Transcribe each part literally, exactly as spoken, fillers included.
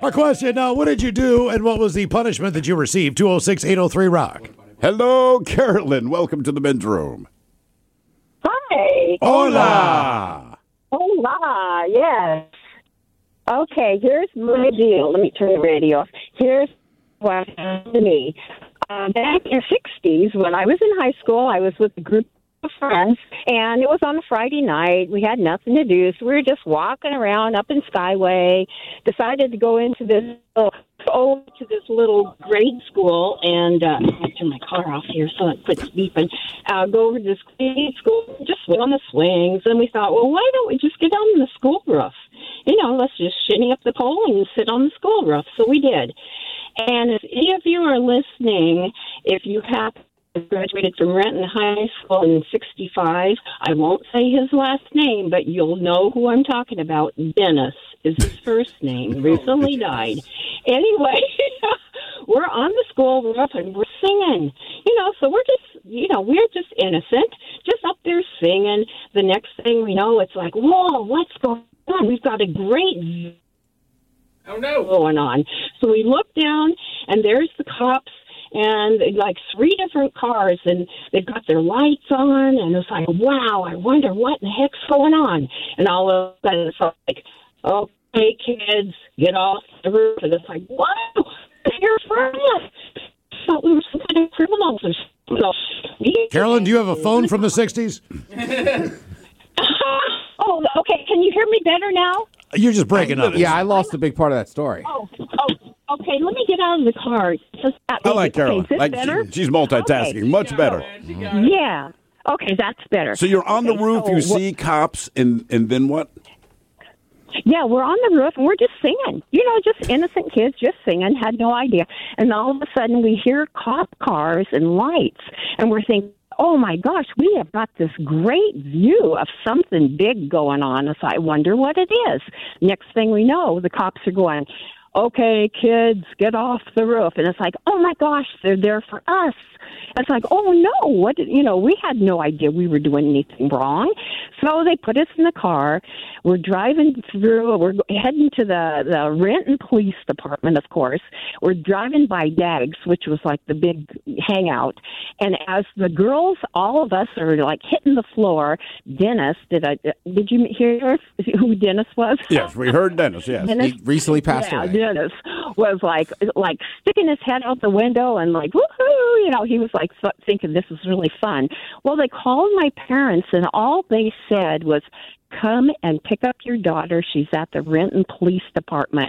Our question, uh, what did you do and what was the punishment that you received? two oh six, eight oh three, rock. Hello, Carolyn. Welcome to the men's room. Hi. Hola. Hola, yes. Okay, here's my deal. Let me turn the radio off. Here's what happened to me. Uh, back in the sixties, when I was in high school, I was with a group of friends, and it was on a Friday night. We had nothing to do, so we were just walking around up in Skyway, decided to go into this little, oh, to this little grade school, and uh, I turn my car off here so it quits beeping. Uh, go over to this grade school, just swing on the swings, and we thought, well, why don't we just get on the school roof? You know, let's just shinny up the pole and sit on the school roof. So we did. And if any of you are listening, if you have graduated from Renton High School in sixty-five, I won't say his last name, but you'll know who I'm talking about. Dennis is his first name. Recently died. Anyway, we're on the school roof and we're singing. You know, so we're just, you know, we're just innocent, just up there singing. The next thing we know, it's like, whoa, what's going on? We've got a great Oh, no. going on. So we look down, and there's the cops, and like three different cars, and they've got their lights on, and it's like, wow, I wonder what the heck's going on. And all of a sudden, it's like, okay, kids, get off the roof. And it's like, wow, you're from us. Thought we were some kind of criminals or something. So we- Carolyn, do you have a phone from the sixties? Oh, okay. Can you hear me better now? You're just breaking up. Yeah, I lost a big part of that story. Oh, oh, okay. Let me get out of the car. Just, uh, I like okay, Carolyn. is this Like better? she, she's multitasking. Okay. Much better. Yeah. Okay, that's better. So you're on Okay, the roof, so you what- see cops, and, and then what? Yeah, we're on the roof and we're just singing. You know, just innocent kids just singing, had no idea. And all of a sudden we hear cop cars and lights, and we're thinking, oh my gosh, we have got this great view of something big going on. So I wonder what it is. Next thing we know, the cops are going, okay, kids, get off the roof. And it's like, oh my gosh, they're there for us. It's like, oh no, what, did, you know, we had no idea we were doing anything wrong. So they put us in the car. We're driving through, we're heading to the, the Renton Police Department, of course. We're driving by Dags, which was like the big hangout. And as the girls, all of us are like hitting the floor, Dennis, did I, did you hear who Dennis was? Yes, we heard Dennis, yes. Dennis, He recently passed yeah, away. Dennis was like, like sticking his head out the window and like, woohoo, you know, he was like th- thinking this is really fun. Well, they called my parents and all they said was, come and pick up your daughter. She's at the Renton Police Department.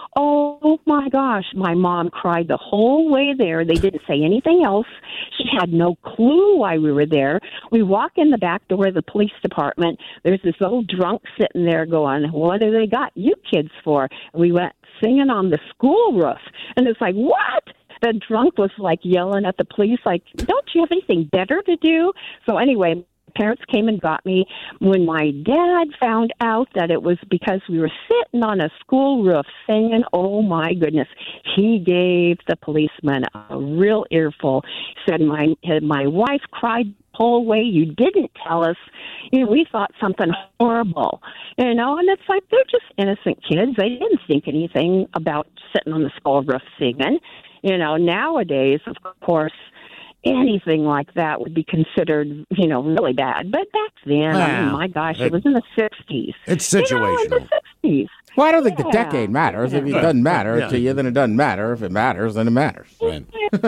Oh, my gosh. My mom cried the whole way there. They didn't say anything else. She had no clue why we were there. We walk in the back door of the police department. There's this old drunk sitting there going, what do they got you kids for? And we went singing on the school roof. And it's like, what? The drunk was like yelling at the police, like, don't you have anything better to do? So anyway, parents came and got me. When my dad found out that it was because we were sitting on a school roof singing, oh my goodness, he gave the policeman a real earful. He said, my, my wife cried the whole way. You didn't tell us. You know, we thought something horrible, you know, and it's like, they're just innocent kids. They didn't think anything about sitting on the school roof singing. You know, nowadays, of course, anything like that would be considered, you know, really bad. But back then, I mean, Wow. my gosh, It- it was in the sixties. It's You know, in situational. the sixties. Well, I don't think the Yeah. decade matters. If it doesn't matter Yeah. to you, then it doesn't matter. If it matters, then it matters. Right.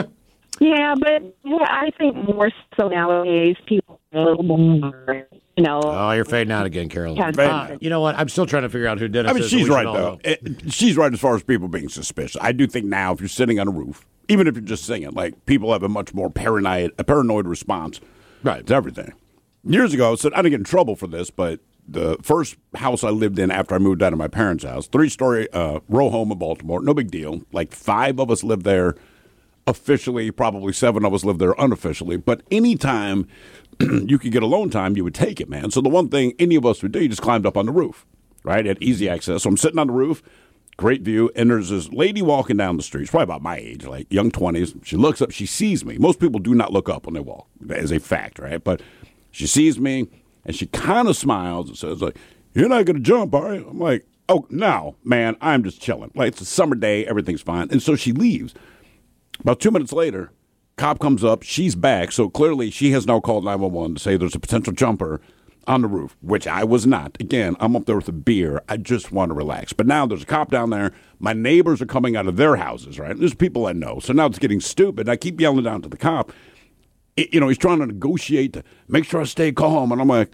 Yeah, but yeah, I think more so nowadays, people are a little more, you know. Oh, you're fading out again, Carolyn. Has Fading Uh, out. you know what? I'm still trying to figure out who did it. I mean, so she's we should right, all though. know. It- she's right as far as people being suspicious. I do think now, if you're sitting on a roof, even if you're just singing, like, people have a much more paranoid, a paranoid response Right. to everything. Years ago, so I didn't get in trouble for this, but the first house I lived in after I moved out of my parents' house, three-story uh, row home in Baltimore, no big deal. Like, five of us lived there officially, probably seven of us lived there unofficially. But anytime you could get alone time, you would take it, man. So the one thing any of us would do, you just climbed up on the roof, right, at easy access. So I'm sitting on the roof, great view, and there's this lady walking down the street. She's probably about my age, like young twenties. She looks up, she sees me. Most people do not look up when they walk, as a fact, right? But she sees me, and she kind of smiles and says, like, you're not going to jump, are you? I'm like, Oh, no, man, I'm just chilling. Like, it's a summer day, everything's fine. And so she leaves. About two minutes later, cop comes up, she's back, so clearly she has now called nine one one to say there's a potential jumper on the roof, which I was not. Again, I'm up there with a beer. I just want to relax. But now there's a cop down there. My neighbors are coming out of their houses, right? There's people I know. So now it's getting stupid. I keep yelling down to the cop. It, you know, he's trying to negotiate to make sure I stay calm. And I'm like,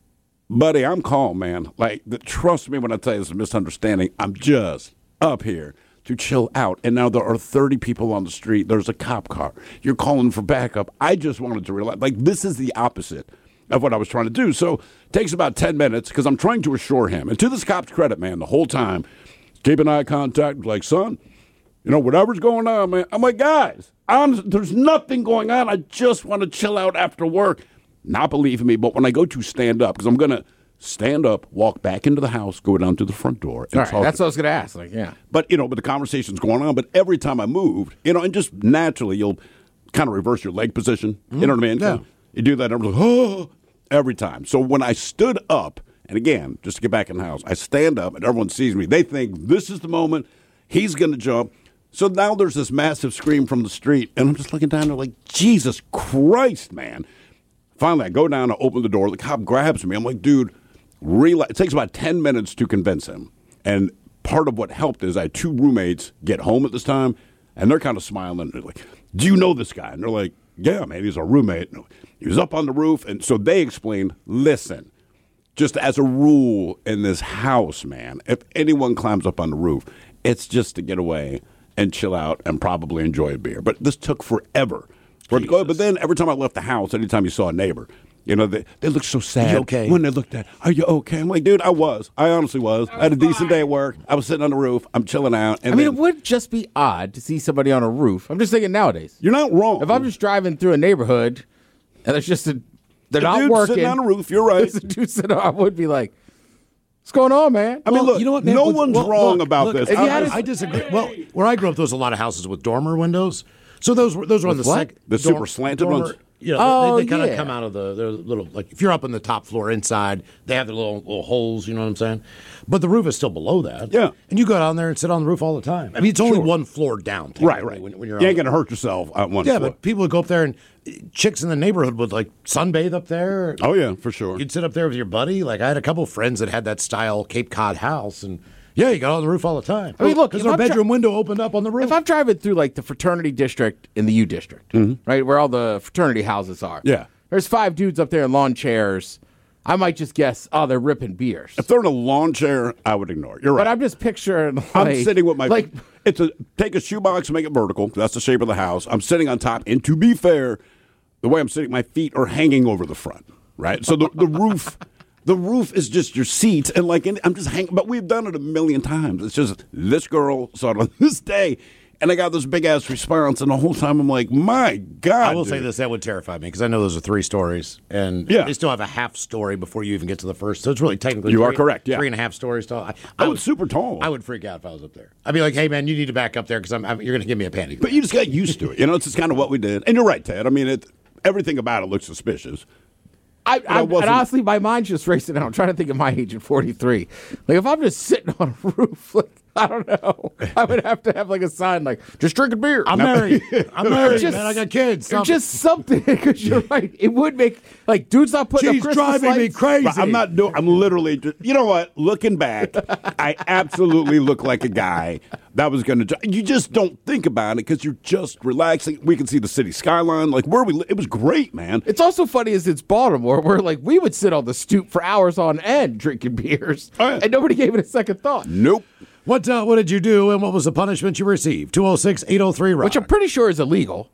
buddy, I'm calm, man. Like, the, trust me when I tell you it's a misunderstanding. I'm just up here to chill out. And now there are thirty people on the street. There's a cop car. You're calling for backup. I just wanted to relax. Like, this is the opposite of what I was trying to do. So it takes about ten minutes because I'm trying to assure him. And to this cop's credit, man, the whole time, keeping eye contact, like, son, you know, whatever's going on, man. I'm like, guys, I'm, there's nothing going on. I just want to chill out after work. Not believing me, but when I go to stand up, because I'm going to stand up, walk back into the house, go down to the front door. And All right, talk that's to what I was going to ask. Like, yeah. But, you know, but the conversation's going on. But every time I moved, you know, and just naturally, you'll kind of reverse your leg position. Mm-hmm. You know what I mean? Yeah. You do that, and I'm like, oh, every time. So when I stood up, and again, just to get back in the house, I stand up, and everyone sees me. They think this is the moment. He's going to jump. So now there's this massive scream from the street, and I'm just looking down there like, Jesus Christ, man. Finally, I go down, I open the door. The cop grabs me. I'm like, dude, relax. It takes about ten minutes to convince him. And part of what helped is I had two roommates get home at this time, and they're kind of smiling. They're like, do you know this guy? And they're like, yeah, man, he's our roommate. He was up on the roof. And so they explained, listen, just as a rule in this house, man, if anyone climbs up on the roof, it's just to get away and chill out and probably enjoy a beer. But this took forever. For it to go. But then every time I left the house, anytime you saw a neighbor, you know, they, they looked so sad. You okay? When they looked at, are you okay? I'm like, dude, I was. I honestly was. I had a decent day at work. I was sitting on the roof. I'm chilling out. And I mean, then, it would just be odd to see somebody on a roof. I'm just thinking nowadays. you're not wrong. If I'm just driving through a neighborhood and there's just a, they're A not dude working. sitting on the roof, you're right. There's a dude sitting on, I would be like, what's going on, man? I mean, Well, look, you know what, man? no Look, one's look, wrong look, about look, this. if you I- had I, a- I disagree. Well, where I grew up, there was a lot of houses with dormer windows. So those were those were on the With what? second. The super slanted ones? You know, Oh, they, they kind of yeah. come out of the they're little, like if you're up on the top floor inside, they have their little little holes. You know what I'm saying? But the roof is still below that. Yeah. and you go down there and sit on the roof all the time. I mean, it's only Sure. one floor down. right, technically, right. When, when you're you on ain't the- going to hurt yourself on one Yeah, foot. but people would go up there and uh, chicks in the neighborhood would like sunbathe up there. Oh, yeah, for sure. You'd sit up there with your buddy. Like I had a couple friends that had that style Cape Cod house, and yeah, you got on the roof all the time. I mean, look, because if their I'm dri- bedroom window opened up on the roof. If I'm driving through like the fraternity district in the U district, right, where all the fraternity houses are, Yeah. there's five dudes up there in lawn chairs. I might just guess, oh, they're ripping beers. If they're in a lawn chair, I would ignore it. You're right. But I'm just picturing, like, I'm sitting with my like. It's a take a shoebox and make it vertical. That's the shape of the house. I'm sitting on top, and to be fair, the way I'm sitting, my feet are hanging over the front. Right, so the the roof, the roof is just your seat, and like and I'm just hanging. But we've done it a million times. It's just this girl saw it on this day, and I got this big ass response, and the whole time I'm like, my God. I will dude. say this: that would terrify me because I know those are three stories, and Yeah. they still have a half story before you even get to the first. So it's really technically You three, are correct, yeah. three and a half stories tall. I, Oh, it's super tall. I would freak out if I was up there. I'd be like, "Hey, man, you need to back up there because I'm, I'm, you're going to give me a panic." But you just got used to it. You know, it's just kind of what we did. And you're right, Ted. I mean, it everything about it looks suspicious. I, I, I and wasn't- honestly, my mind's just racing out. I'm trying to think of my age at forty-three. Like, if I'm just sitting on a roof, like, I don't know. I would have to have, like, a sign, like, just drinking beer. I'm married. I'm married, Just- man. I got kids. Or Something. just something, because you're right. It would make, like, dudes not putting up She's Christmas driving me lights. crazy. But I'm not doing. I'm literally. Just, you know what? Looking back, I absolutely look like a guy that was going to. You just don't think about it because you're just relaxing. We can see the city skyline. Like where we. li- It was great, man. It's also funny as it's Baltimore, where, like, we would sit on the stoop for hours on end drinking beers, Oh, yeah. and nobody gave it a second thought. Nope. What uh, what did you do, and what was the punishment you received? two oh six, eight oh three, rock. Which I'm pretty sure is illegal.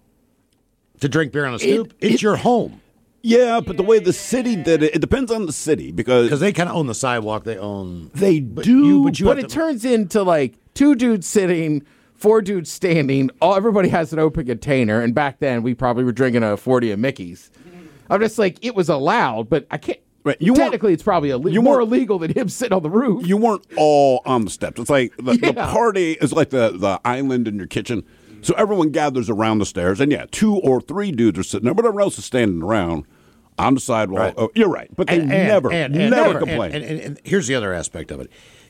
To drink beer on a stoop? It- it's it- your home. Yeah, but the way the city did it, it depends on the city because Because they kind of own the sidewalk. They own. they But do. you- but you But have it to- turns into, like, two dudes sitting, four dudes standing. All everybody has an open container, and back then we probably were drinking a forty of Mickey's. I'm just like, it was allowed, but I can't. Right, you weren't- technically, it's probably ille- you more weren't- illegal than him sitting on the roof. you weren't all on the steps. It's like the, the Yeah. party is like the, the island in your kitchen. So everyone gathers around the stairs, and yeah, two or three dudes are sitting there, but everyone else is standing around on the sidewalk. Right. Oh, you're right, but they And- and- never, and- and- never and- complain. And, and, and here's the other aspect of it.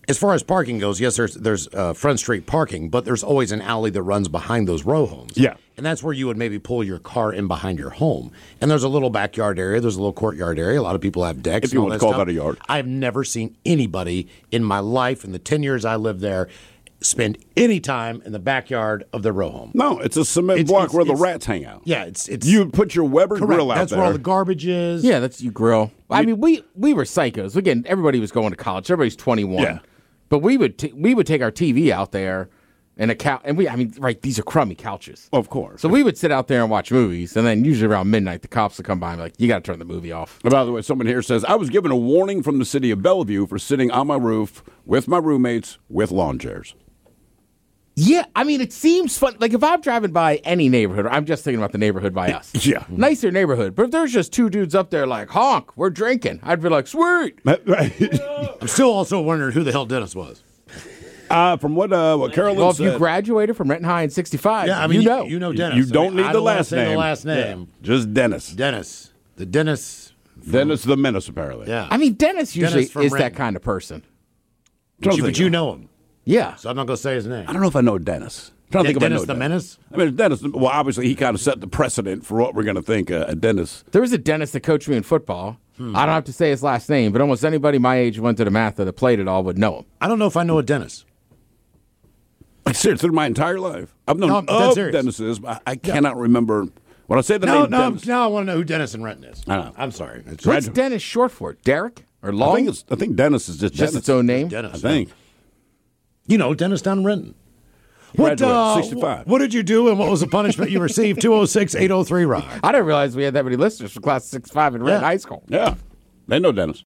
As far as parking goes, yes, there's there's uh, Front Street parking, but there's always an alley that runs behind those row homes. Yeah. And that's where you would maybe pull your car in behind your home. And there's a little backyard area. There's a little courtyard area. A lot of people have decks. If you and all want that to call stuff. that a yard. I've never seen anybody in my life, in the ten years I lived there, spend any time in the backyard of their row home. No, it's a cement It's- block it's- where the it's- rats hang out. Yeah, it's it's You put your Weber correct. grill out That's there. where all the garbage is. Yeah, that's you grill. I mean, we we were psychos. Again, everybody was going to college. Everybody's twenty-one. Yeah. But we would t- we would take our T V out there and a couch, and we I mean, right, these are crummy couches. Of course. So we would sit out there and watch movies, and then usually around midnight, the cops would come by and be like, "You got to turn the movie off." By the way, someone here says, I was given a warning from the city of Bellevue for sitting on my roof with my roommates with lawn chairs. Yeah, I mean, it seems fun. Like if I'm driving by any neighborhood, I'm just thinking about the neighborhood by us. Yeah. Nicer neighborhood. But if there's just two dudes up there like, honk, we're drinking, I'd be like, sweet. I'm still also wondering who the hell Dennis was. uh, from what uh, what Carolyn Well, if said, you graduated from Renton High in sixty-five, Yeah, I mean, you know. you know Dennis. you I mean, don't need I the don't wanna last say name. The last name. Yeah. Just Dennis. Dennis. The Dennis. Dennis the Menace, apparently. Yeah. I mean, Dennis usually Dennis from is that Renton. kind of person. But you, Trying but to you think. know him, Yeah. so I'm not going to say his name. I don't know if I know Dennis. I'm trying to De- think if I Dennis know the Dennis. Menace? I mean, Dennis, well, obviously, he kind of set the precedent for what we're going to think uh, a Dennis. There was a dentist that coached me in football. I don't have to say his last name, but almost anybody my age who went to the math that played it all would know him. I don't know if I know a Dennis. Like, seriously, through my entire life. I've known No, I'm dead of serious. Dennis's, but I, I cannot remember. When I say the No, name no, Dennis, now I want to know who Dennis in Renton is. I know. I'm sorry. It's What's Gradu- Dennis short for? Derek or I Long? think, it's, I think Dennis is just, just Dennis. its own name. Dennis. I think. You know, Dennis down in Renton. What, Graduated, uh, sixty-five. what did you do and what was the punishment you received? two oh six, eight oh three, Rod. I didn't realize we had that many listeners for class six five in Renton Yeah. High School. Yeah. They know Dennis.